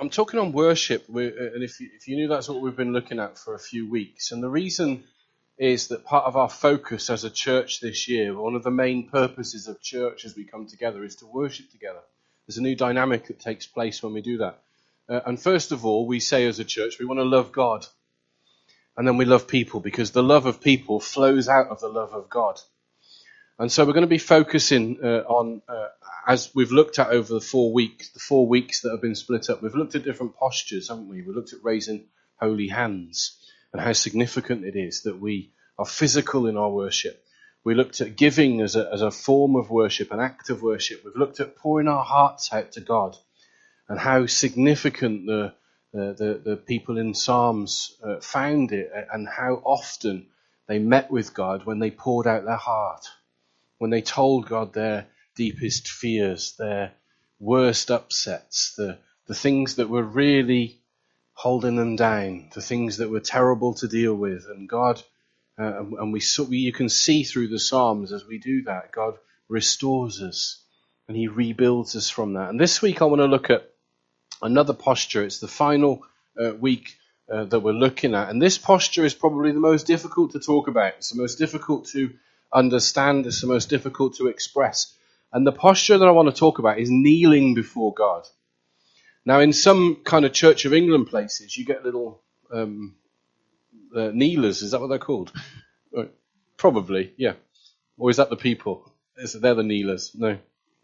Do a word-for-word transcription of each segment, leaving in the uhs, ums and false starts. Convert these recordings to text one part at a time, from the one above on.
I'm talking on worship, we, uh, and if you, if you knew, that's what we've been looking at for a few weeks. And the reason is that part of our focus as a church this year, one of the main purposes of church as we come together, is to worship together. There's a new dynamic that takes place when we do that. Uh, and first of all, we say as a church, we want to love God. And then we love people, because the love of people flows out of the love of God. And so we're going to be focusing uh, on, uh, as we've looked at over the four weeks, the four weeks that have been split up, we've looked at different postures, haven't we? We've looked at raising holy hands and how significant it is that we are physical in our worship. We looked at giving as a, as a form of worship, an act of worship. We've looked at pouring our hearts out to God and how significant the the, the, the people in Psalms uh, found it, and how often they met with God when they poured out their heart, when they told God their deepest fears, their worst upsets, the, the things that were really holding them down, the things that were terrible to deal with. And God, uh, and, and we, saw, we you can see through the Psalms as we do that, God restores us and he rebuilds us from that. And this week I want to look at another posture. It's the final uh, week uh, that we're looking at. And this posture is probably the most difficult to talk about. It's the most difficult to understand. It's the most difficult to express. And the posture that I want to talk about is kneeling before God. Now, in some kind of Church of England places, you get little um, uh, kneelers. Is that what they're called? Uh, probably, yeah. Or is that the people? Is it, they're the kneelers? No.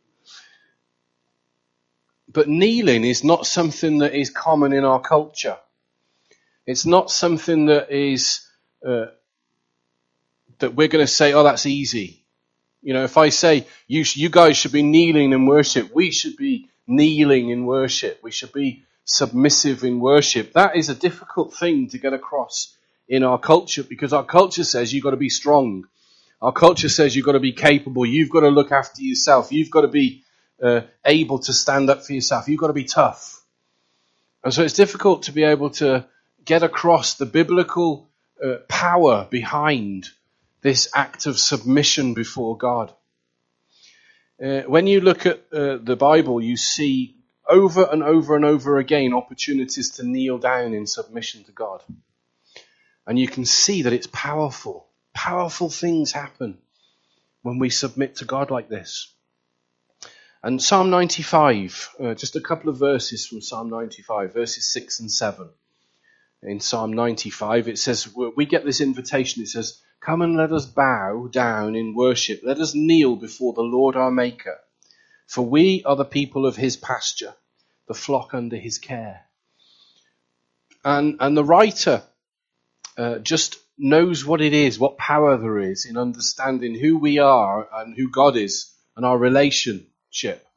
But kneeling is not something that is common in our culture. It's not something that is uh, that we're going to say, oh, that's easy. You know, if I say, you, sh- you guys should be kneeling in worship, we should be kneeling in worship, we should be submissive in worship, that is a difficult thing to get across in our culture, because our culture says you've got to be strong. Our culture says you've got to be capable, you've got to look after yourself, you've got to be Uh, able to stand up for yourself. You've got to be tough. And so it's difficult to be able to get across the biblical uh, power behind this act of submission before God. Uh, when you look at uh, the Bible, you see over and over and over again opportunities to kneel down in submission to God. And you can see that it's powerful. Powerful things happen when we submit to God like this. And Psalm ninety-five, uh, just a couple of verses from Psalm ninety-five, verses six and seven. In Psalm ninety-five, it says, we get this invitation, it says, come and let us bow down in worship. Let us kneel before the Lord our Maker. For we are the people of his pasture, the flock under his care. And, and the writer uh, just knows what it is, what power there is in understanding who we are and who God is and our relation. Ship.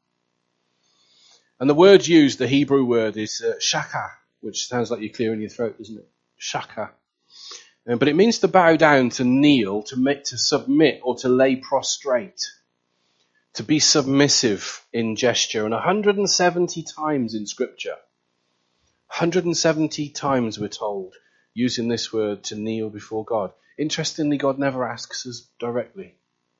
And the word used, the Hebrew word, is uh, shaka, which sounds like you're clearing your throat, doesn't it? Shaka. Um, but it means to bow down, to kneel, to make, to submit, or to lay prostrate. To be submissive in gesture. And one hundred seventy times in Scripture, one hundred seventy times we're told, using this word, to kneel before God. Interestingly, God never asks us directly.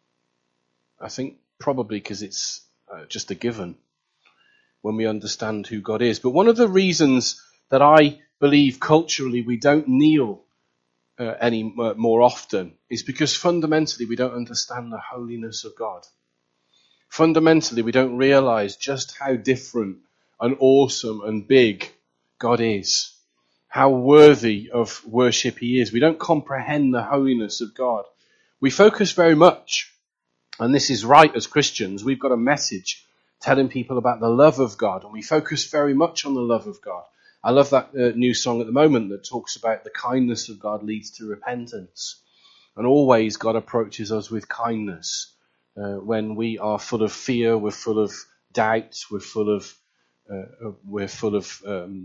I think probably because it's Uh, just a given when we understand who God is. But one of the reasons that I believe culturally we don't kneel uh, any uh, more often is because fundamentally we don't understand the holiness of God. Fundamentally we don't realize just how different and awesome and big God is. How worthy of worship he is. We don't comprehend the holiness of God. We focus very much, and this is right as Christians, we've got a message telling people about the love of God, and we focus very much on the love of God. I love that uh, new song at the moment that talks about the kindness of God leads to repentance. And always God approaches us with kindness. Uh, when we are full of fear, we're full of doubt, we're full of, uh, we're full of um,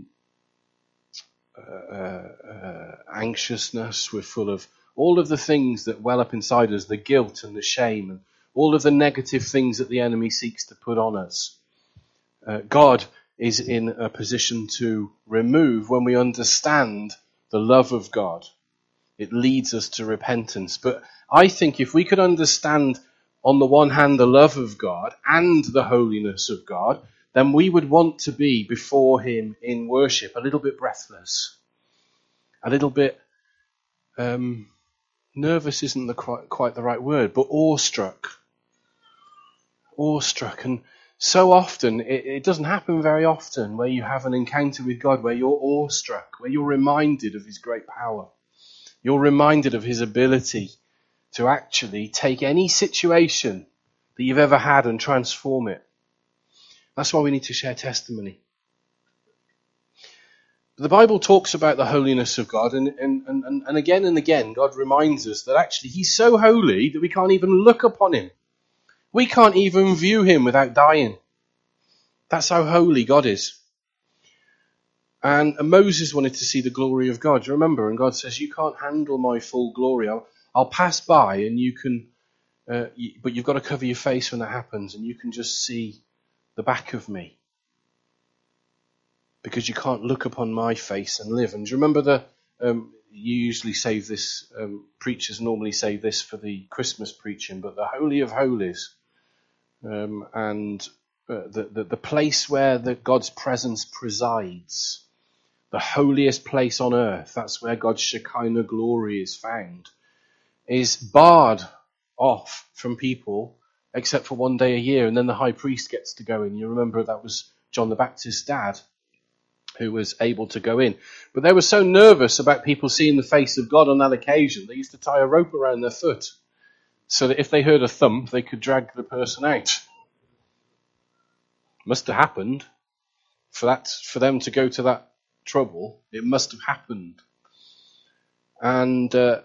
uh, uh, anxiousness, we're full of all of the things that well up inside us, the guilt and the shame, and all of the negative things that the enemy seeks to put on us. Uh, God is in a position to remove when we understand the love of God. It leads us to repentance. But I think if we could understand, on the one hand, the love of God and the holiness of God, then we would want to be before him in worship a little bit breathless, a little bit um, nervous isn't the quite, quite the right word, but awestruck. Awestruck. And so often, it, it doesn't happen very often, where you have an encounter with God where you're awestruck, where you're reminded of his great power. You're reminded of his ability to actually take any situation that you've ever had and transform it. That's why we need to share testimony. The Bible talks about the holiness of God, and, and, and, and again and again, God reminds us that actually he's so holy that we can't even look upon him. We can't even view him without dying. That's how holy God is. And, and Moses wanted to see the glory of God. Do you remember? And God says, you can't handle my full glory. I'll, I'll pass by and you can, uh, you, but you've got to cover your face when that happens, and you can just see the back of me. Because you can't look upon my face and live. And do you remember the, um, you usually save this, um, preachers normally save this for the Christmas preaching, but the Holy of Holies, um, and uh, the, the, the place where the, God's presence presides, the holiest place on earth, that's where God's Shekinah glory is found, is barred off from people except for one day a year, and then the high priest gets to go in. You remember that was John the Baptist's dad who was able to go in. But they were so nervous about people seeing the face of God on that occasion, they used to tie a rope around their foot so that if they heard a thump, they could drag the person out. Must have happened. For that, for them to go to that trouble, it must have happened. And uh,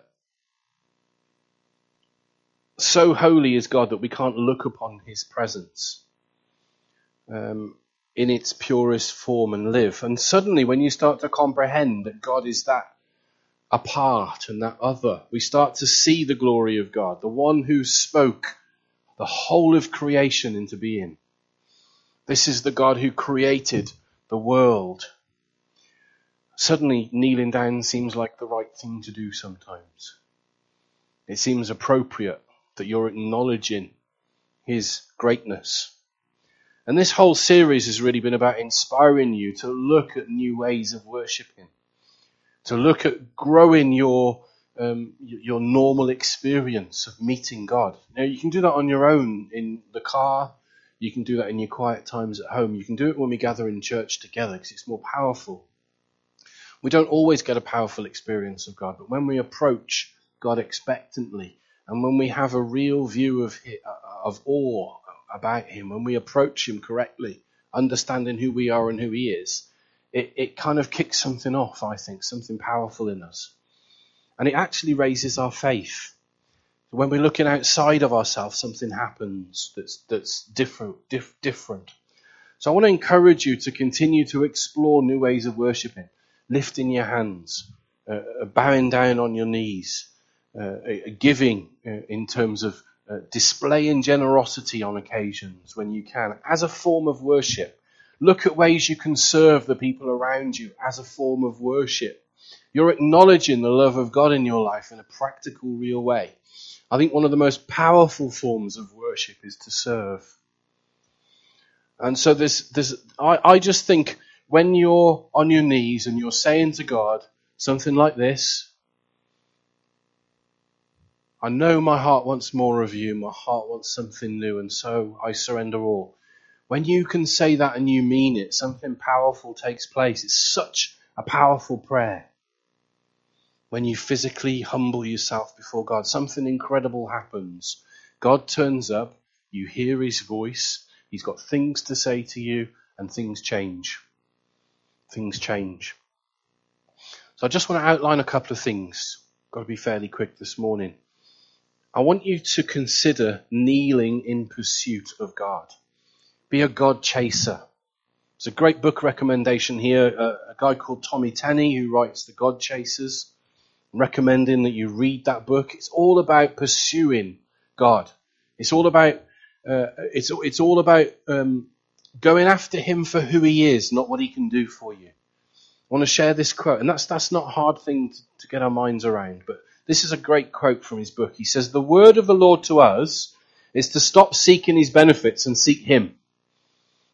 so holy is God that we can't look upon his presence Um in its purest form and live. And suddenly when you start to comprehend that God is that apart and that other, we start to see the glory of God, the one who spoke the whole of creation into being. This is the God who created the world. Suddenly kneeling down seems like the right thing to do sometimes. It seems appropriate that you're acknowledging his greatness. And this whole series has really been about inspiring you to look at new ways of worshipping, to look at growing your um, your normal experience of meeting God. Now, you can do that on your own in the car. You can do that in your quiet times at home. You can do it when we gather in church together because it's more powerful. We don't always get a powerful experience of God, but when we approach God expectantly and when we have a real view of of awe about him, when we approach him correctly, understanding who we are and who he is, it, it kind of kicks something off, I think, something powerful in us. And it actually raises our faith. When we're looking outside of ourselves, something happens that's that's different. Diff, different. So I want to encourage you to continue to explore new ways of worshipping, lifting your hands, uh, bowing down on your knees, uh, giving uh, in terms of Uh, displaying generosity on occasions when you can, as a form of worship. Look at ways you can serve the people around you as a form of worship. You're acknowledging the love of God in your life in a practical, real way. I think one of the most powerful forms of worship is to serve. And so there's, there's, I, I just think when you're on your knees and you're saying to God something like this, I know my heart wants more of you. My heart wants something new, and so I surrender all. When you can say that and you mean it, something powerful takes place. It's such a powerful prayer. When you physically humble yourself before God, something incredible happens. God turns up, you hear his voice, he's got things to say to you, and things change. Things change. So I just want to outline a couple of things. Got to be fairly quick this morning. I want you to consider kneeling in pursuit of God. Be a God chaser. There's a great book recommendation here, a, a guy called Tommy Tenney who writes The God Chasers, recommending that you read that book. It's all about pursuing God. It's all about uh, it's it's all about um, going after him for who he is, not what he can do for you. I want to share this quote, and that's that's not a hard thing to, to get our minds around, but this is a great quote from his book. He says, "The word of the Lord to us is to stop seeking his benefits and seek him.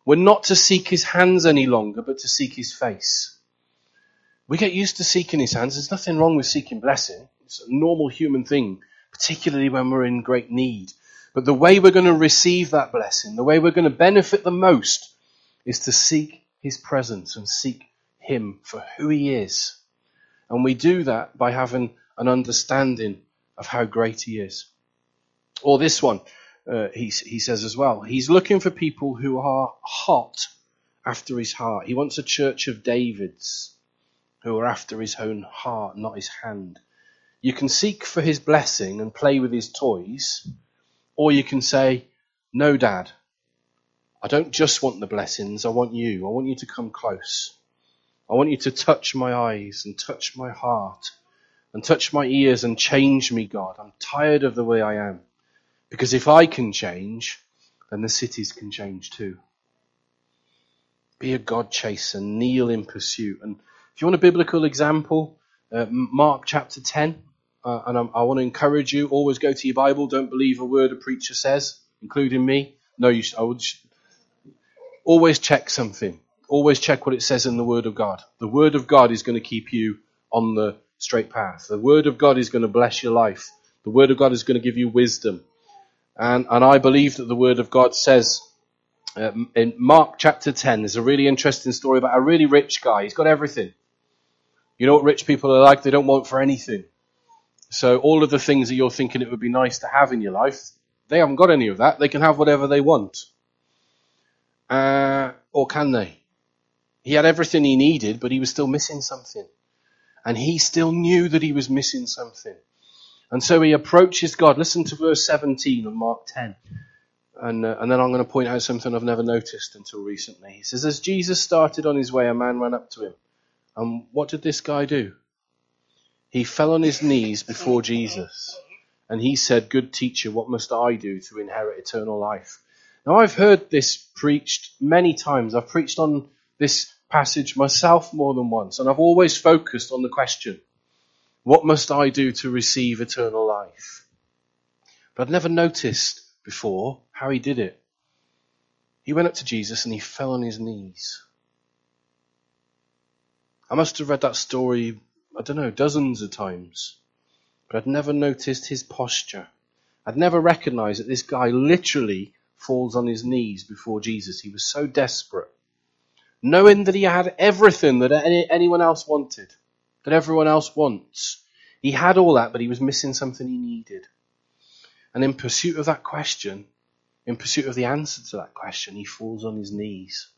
We're not to seek his hands any longer, but to seek his face. We get used to seeking his hands. There's nothing wrong with seeking blessing. It's a normal human thing, particularly when we're in great need. But the way we're going to receive that blessing, the way we're going to benefit the most, is to seek his presence and seek him for who he is. And we do that by having an understanding of how great he is. Or this one, uh, he, he says as well, he's looking for people who are hot after his heart. He wants a church of Davids who are after his own heart, not his hand. You can seek for his blessing and play with his toys, or you can say, no, Dad, I don't just want the blessings, I want you. I want you to come close. I want you to touch my eyes and touch my heart and touch my ears and change me, God. I'm tired of the way I am. Because if I can change, then the cities can change too. Be a God chaser, kneel in pursuit. And if you want a biblical example, uh, Mark chapter ten, uh, and I'm, I want to encourage you, always go to your Bible. Don't believe a word a preacher says, including me. No, you. I would always check something. Always check what it says in the Word of God. The Word of God is going to keep you on the straight path. The Word of God is going to bless your life. The Word of God is going to give you wisdom. And, and I believe that the Word of God says, uh, in Mark chapter ten, there's a really interesting story about a really rich guy. He's got everything. You know what rich people are like? They don't want for anything. So all of the things that you're thinking it would be nice to have in your life, they haven't got any of that. They can have whatever they want. Uh, or can they? He had everything he needed, but he was still missing something. And he still knew that he was missing something. And so he approaches God. Listen to verse seventeen of Mark ten. And, uh, and then I'm going to point out something I've never noticed until recently. He says, as Jesus started on his way, a man ran up to him. And what did this guy do? He fell on his knees before Jesus. And he said, good teacher, what must I do to inherit eternal life? Now, I've heard this preached many times. I've preached on this passage myself more than once. And I've always focused on the question, what must I do to receive eternal life? But I'd never noticed before how he did it. He went up to Jesus and he fell on his knees. I must have read that story, I don't know, dozens of times. But I'd never noticed his posture. I'd never recognized that this guy literally falls on his knees before Jesus. He was so desperate. Knowing that he had everything that any, anyone else wanted. That everyone else wants. He had all that, but he was missing something he needed. And in pursuit of that question, in pursuit of the answer to that question, he falls on his knees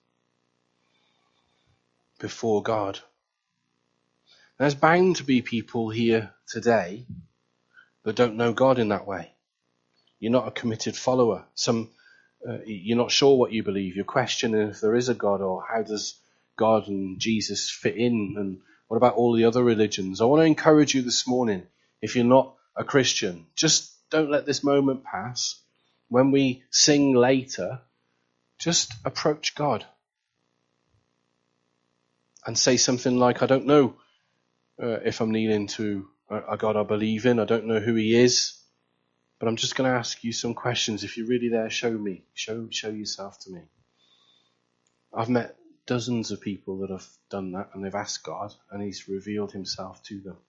before God. There's bound to be people here today that don't know God in that way. You're not a committed follower. Some, uh, you're not sure what you believe. You're questioning if there is a God, or how does God and Jesus fit in, and what about all the other religions? I want to encourage you this morning, if you're not a Christian, just don't let this moment pass. When we sing later, just approach God and say something like, I don't know uh, if I'm kneeling to a, a God I believe in. I don't know who he is, but I'm just going to ask you some questions. If you're really there, show me. Show, show yourself to me. I've met dozens of people that have done that, and they've asked God, and he's revealed himself to them.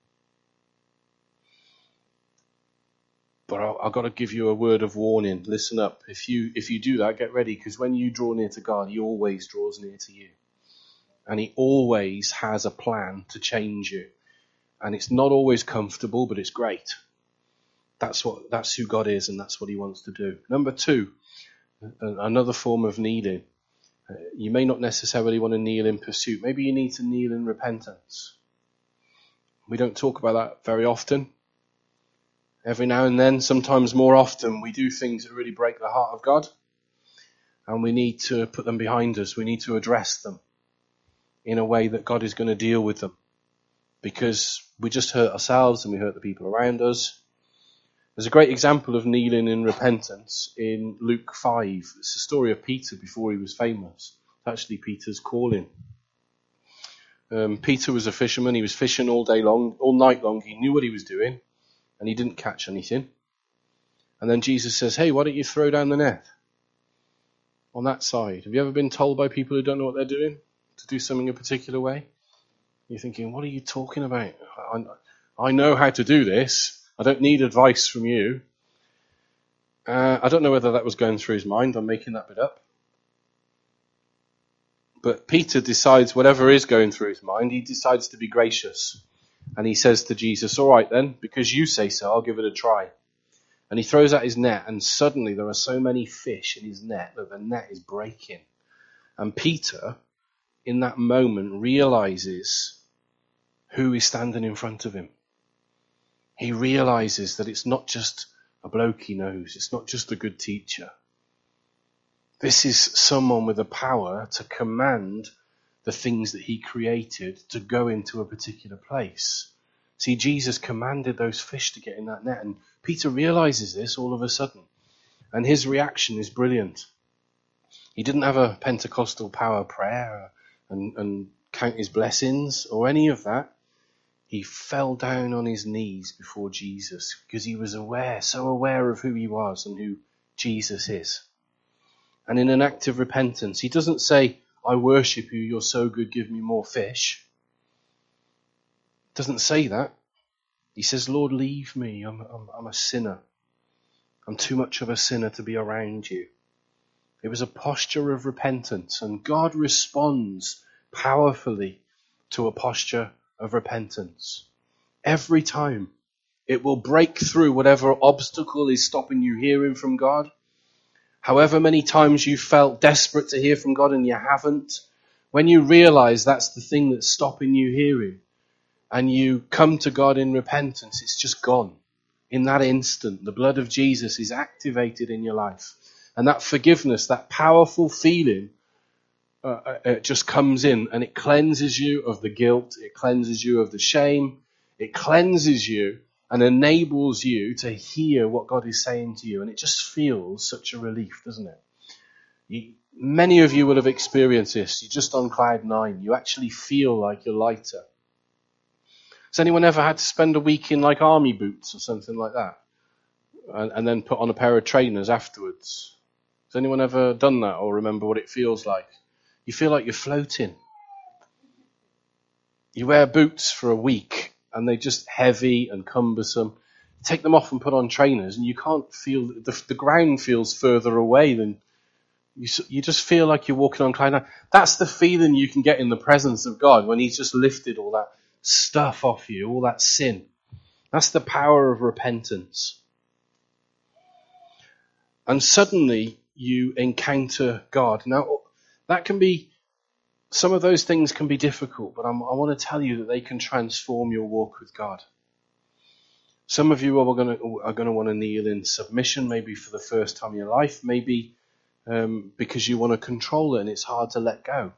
But I've got to give you a word of warning. Listen up. If you if you do that, get ready, because when you draw near to God, he always draws near to you. And he always has a plan to change you. And it's not always comfortable, but it's great. That's what that's who God is, and that's what he wants to do. Number two, another form of kneeling. You may not necessarily want to kneel in pursuit. Maybe you need to kneel in repentance. We don't talk about that very often. Every now and then, sometimes more often, we do things that really break the heart of God. And we need to put them behind us. We need to address them in a way that God is going to deal with them. Because we just hurt ourselves and we hurt the people around us. There's a great example of kneeling in repentance in Luke five. It's the story of Peter before he was famous. It's actually Peter's calling. Um, Peter was a fisherman. He was fishing all day long, all night long. He knew what he was doing. And he didn't catch anything. And then Jesus says, hey, why don't you throw down the net? on that side? Have you ever been told by people who don't know what they're doing to do something a particular way? You're thinking, what are you talking about? I, I know how to do this. I don't need advice from you. Uh, I don't know whether that was going through his mind. I'm making that bit up. But Peter decides, whatever is going through his mind, he decides to be gracious. And he says to Jesus, all right then, because you say so, I'll give it a try. And he throws out his net, and suddenly there are so many fish in his net that the net is breaking. And Peter, in that moment, realizes who is standing in front of him. He realizes that it's not just a bloke he knows. It's not just a good teacher. This is someone with the power to command the things that he created to go into a particular place. See, Jesus commanded those fish to get in that net, and Peter realizes this all of a sudden, and his reaction is brilliant. He didn't have a Pentecostal power prayer and, and count his blessings or any of that. He fell down on his knees before Jesus because he was aware, so aware of who he was and who Jesus is. And in an act of repentance, he doesn't say, I worship you, you're so good, give me more fish. Doesn't say that. He says, Lord, leave me. I'm, I'm, I'm a sinner. I'm too much of a sinner to be around you. It was a posture of repentance, and God responds powerfully to a posture of repentance. Every time it will break through whatever obstacle is stopping you hearing from God. However many times you felt desperate to hear from God and you haven't, when you realize that's the thing that's stopping you hearing, and you come to God in repentance, it's just gone. In that instant, the blood of Jesus is activated in your life. And that forgiveness, that powerful feeling, uh, it just comes in and it cleanses you of the guilt. It cleanses you of the shame. It cleanses you and enables you to hear what God is saying to you. And it just feels such a relief, doesn't it? You, many of you will have experienced this. You're just on cloud nine. You actually feel like you're lighter. Has anyone ever had to spend a week in like army boots or something like that? And, and then put on a pair of trainers afterwards? Has anyone ever done that or remember what it feels like? You feel like you're floating. You wear boots for a week and they're just heavy and cumbersome. Take them off and put on trainers and you can't feel, the, the ground feels further away than, you, you just feel like you're walking on cloud nine. That's the feeling you can get in the presence of God when he's just lifted all that stuff off you, all that sin. That's the power of repentance. And suddenly you encounter God. Now, that can be, some of those things can be difficult, but I'm, I want to tell you that they can transform your walk with God. Some of you are going to are going to want to kneel in submission, maybe for the first time in your life, maybe um, because you want to control it and it's hard to let go.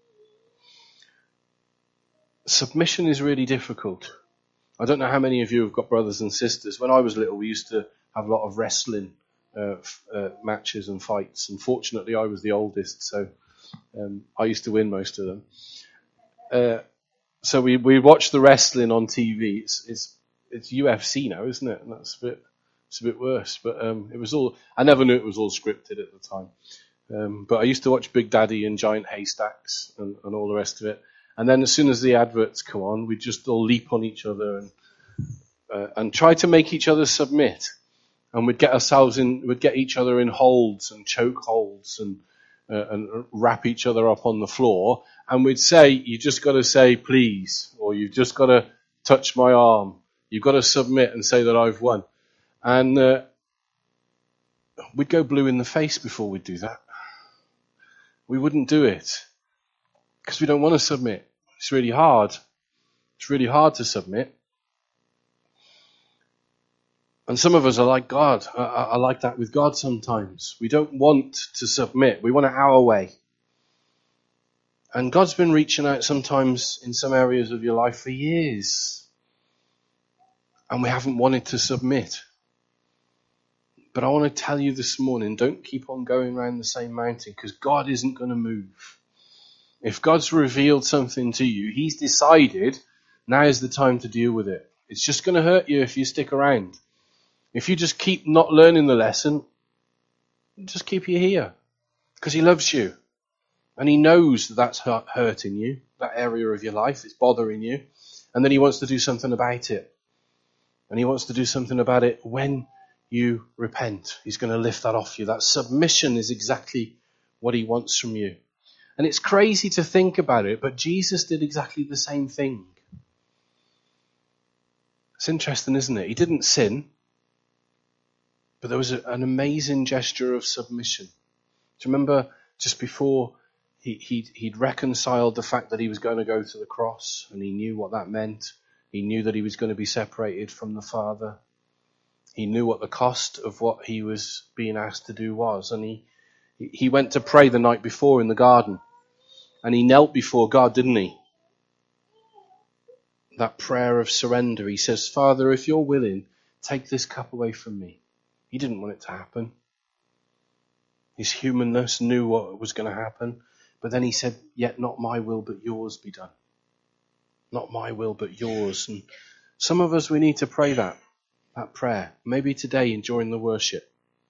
Submission is really difficult. I don't know how many of you have got brothers and sisters. When I was little, we used to have a lot of wrestling uh, f- uh, matches and fights. And fortunately, I was the oldest, so um, I used to win most of them. Uh, so we, we watched the wrestling on T V. It's, it's it's U F C now, isn't it? And that's a bit it's a bit worse. But um, it was all. I never knew it was all scripted at the time. Um, but I used to watch Big Daddy and Giant Haystacks and, and all the rest of it. And then as soon as the adverts come on, we'd just all leap on each other and uh, and try to make each other submit. And we'd get ourselves in, we'd get each other in holds and choke holds and uh, and wrap each other up on the floor. And we'd say, you just got to say please, or you've just got to touch my arm. You've got to submit and say that I've won. And uh, we'd go blue in the face before we'd do that. We wouldn't do it. Because we don't want to submit. It's really hard. It's really hard to submit. And some of us are like God. I, I like that with God sometimes. We don't want to submit. We want it our way. And God's been reaching out sometimes in some areas of your life for years. And we haven't wanted to submit. But I want to tell you this morning, don't keep on going around the same mountain because God isn't going to move. If God's revealed something to you, he's decided now is the time to deal with it. It's just going to hurt you if you stick around. If you just keep not learning the lesson, just keep you here. Because he loves you. And he knows that that's hurt, hurting you, that area of your life, it's bothering you. And then he wants to do something about it. And he wants to do something about it when you repent. He's going to lift that off you. That submission is exactly what he wants from you. And it's crazy to think about it, but Jesus did exactly the same thing. It's interesting, isn't it? He didn't sin, but there was a, an amazing gesture of submission. Do you remember just before he, he'd, he'd reconciled the fact that he was going to go to the cross, and he knew what that meant. He knew that he was going to be separated from the Father. He knew what the cost of what he was being asked to do was. And he, he went to pray the night before in the garden. And he knelt before God, didn't he? That prayer of surrender. He says, Father, if you're willing, take this cup away from me. He didn't want it to happen. His humanness knew what was going to happen. But then he said, yet not my will but yours be done. Not my will but yours. And some of us, we need to pray that, that prayer. Maybe today during the worship.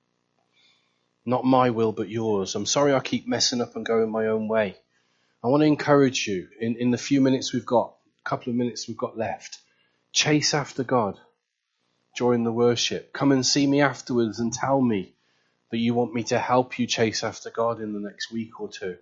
Not my will but yours. I'm sorry I keep messing up and going my own way. I want to encourage you in, in the few minutes we've got, a couple of minutes we've got left. Chase after God during the worship. Come and see me afterwards and tell me that you want me to help you chase after God in the next week or two.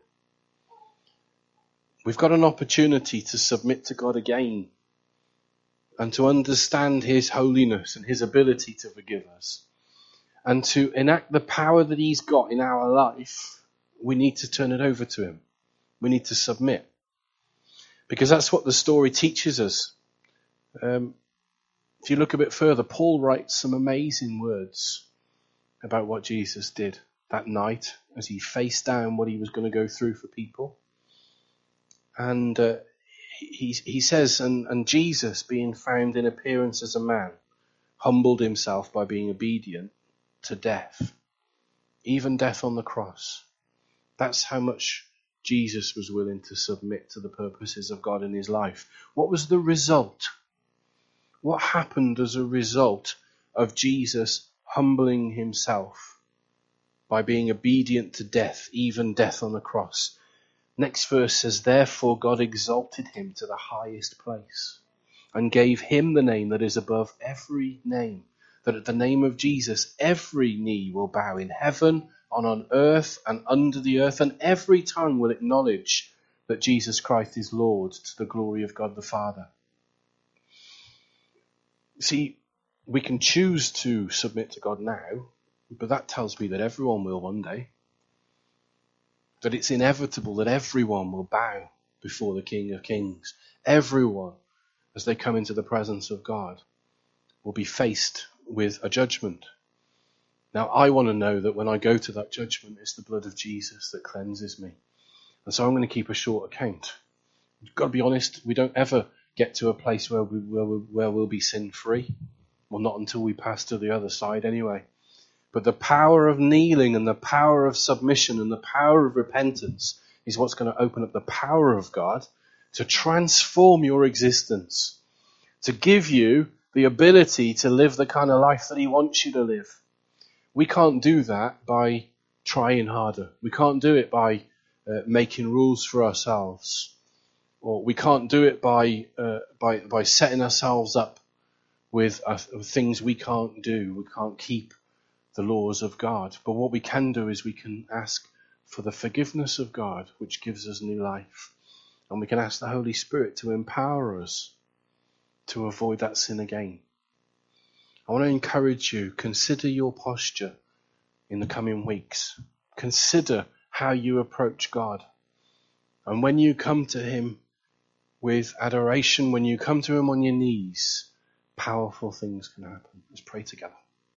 We've got an opportunity to submit to God again and to understand his holiness and his ability to forgive us. And to enact the power that he's got in our life, we need to turn it over to him. We need to submit. Because that's what the story teaches us. Um, if you look a bit further, Paul writes some amazing words about what Jesus did that night as he faced down what he was going to go through for people. And uh, he, he says, and, and Jesus, being found in appearance as a man, humbled himself by being obedient to death, even death on the cross. That's how much Jesus was willing to submit to the purposes of God in his life. What was the result? What happened as a result of Jesus humbling himself by being obedient to death, even death on the cross? Next verse says, therefore God exalted him to the highest place and gave him the name that is above every name, that at the name of Jesus every knee will bow in heaven, and on earth and under the earth, and every tongue will acknowledge that Jesus Christ is Lord, to the glory of God the Father. See, we can choose to submit to God now, but that tells me that everyone will one day. That it's inevitable that everyone will bow before the King of Kings. Everyone, as they come into the presence of God, will be faced with a judgment. Now, I want to know that when I go to that judgment, it's the blood of Jesus that cleanses me. And so I'm going to keep a short account. You've got to be honest, we don't ever get to a place where, we, where, we, where we'll be sin-free. Well, not until we pass to the other side anyway. But the power of kneeling and the power of submission and the power of repentance is what's going to open up the power of God to transform your existence, to give you the ability to live the kind of life that he wants you to live. We can't do that by trying harder. We can't do it by uh, making rules for ourselves. Or we can't do it by uh, by by setting ourselves up with uh, things we can't do. We can't keep the laws of God. But what we can do is we can ask for the forgiveness of God, which gives us new life. And we can ask the Holy Spirit to empower us to avoid that sin again. I want to encourage you, consider your posture in the coming weeks. Consider how you approach God. And when you come to him with adoration, when you come to him on your knees, powerful things can happen. Let's pray together.